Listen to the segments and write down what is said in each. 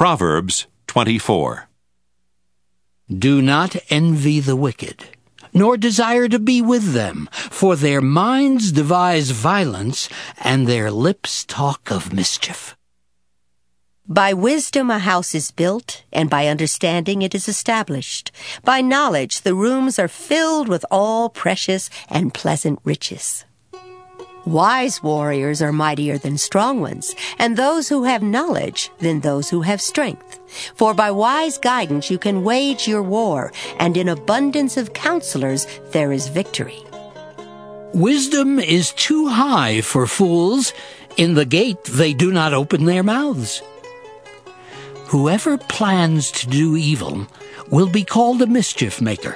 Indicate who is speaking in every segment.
Speaker 1: Proverbs 24.
Speaker 2: Do not envy the wicked, nor desire to be with them, for their minds devise violence, and their lips talk of mischief.
Speaker 3: By wisdom a house is built, and by understanding it is established. By knowledge the rooms are filled with all precious and pleasant riches. Wise warriors are mightier than strong ones, and those who have knowledge than those who have strength. For by wise guidance you can wage your war, and in abundance of counselors there is victory.
Speaker 2: Wisdom is too high for fools. In the gate they do not open their mouths. Whoever plans to do evil will be called a mischief maker.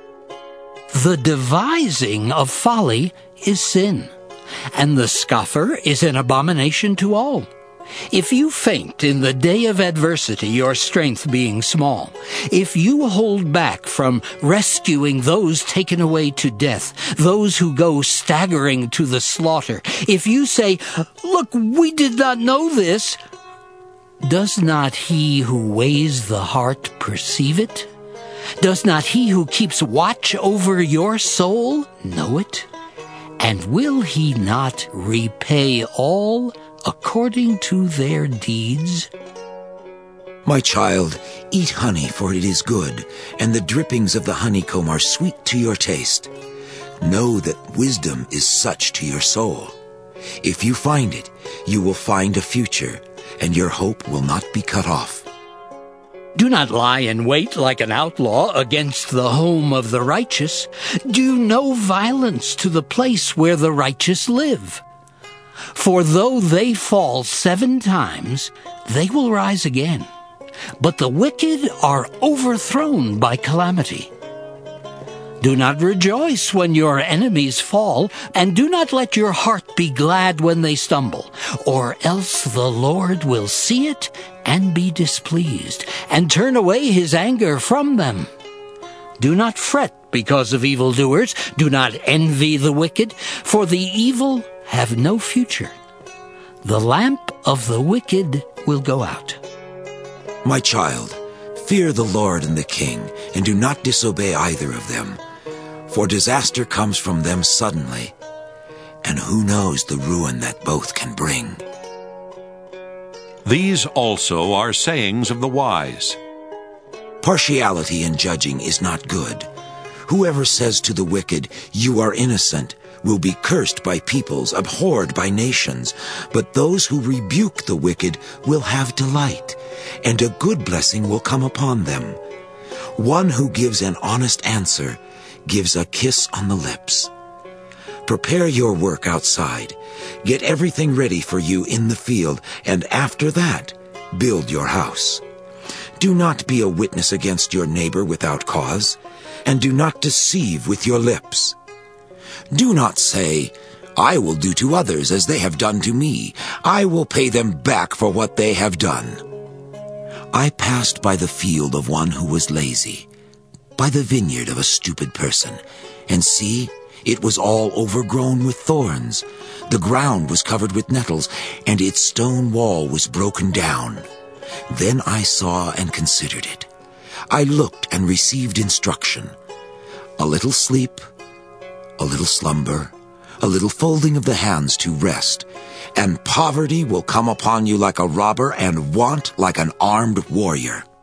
Speaker 2: The devising of folly is sin, and the scoffer is an abomination to all. If you faint in the day of adversity, your strength being small, if you hold back from rescuing those taken away to death, those who go staggering to the slaughter, if you say, "Look, we did not know this," does not he who weighs the heart perceive it? Does not he who keeps watch over your soul know it? And will he not repay all according to their deeds?
Speaker 4: My child, eat honey, for it is good, and the drippings of the honeycomb are sweet to your taste. Know that wisdom is such to your soul. If you find it, you will find a future, and your hope will not be cut off.
Speaker 2: Do not lie in wait like an outlaw against the home of the righteous. Do no violence to the place where the righteous live. For though they fall 7 times, they will rise again. But the wicked are overthrown by calamity. Do not rejoice when your enemies fall, and do not let your heart be glad when they stumble, or else the Lord will see it and be displeased, and turn away his anger from them. Do not fret because of evildoers. Do not envy the wicked, for the evil have no future. The lamp of the wicked will go out.
Speaker 4: My child, fear the Lord and the king, and do not disobey either of them. For disaster comes from them suddenly, and who knows the ruin that both can bring.
Speaker 1: These also are sayings of the wise.
Speaker 4: Partiality in judging is not good. Whoever says to the wicked, "You are innocent," will be cursed by peoples, abhorred by nations. But those who rebuke the wicked will have delight, and a good blessing will come upon them. One who gives an honest answer gives a kiss on the lips. Prepare your work outside. Get everything ready for you in the field, and after that, build your house. Do not be a witness against your neighbor without cause, and do not deceive with your lips. Do not say, "I will do to others as they have done to me. I will pay them back for what they have done." I passed by the field of one who was lazy, by the vineyard of a stupid person, and see, it was all overgrown with thorns. The ground was covered with nettles, and its stone wall was broken down. Then I saw and considered it. I looked and received instruction. A little sleep, a little slumber, a little folding of the hands to rest, and poverty will come upon you like a robber, and want like an armed warrior.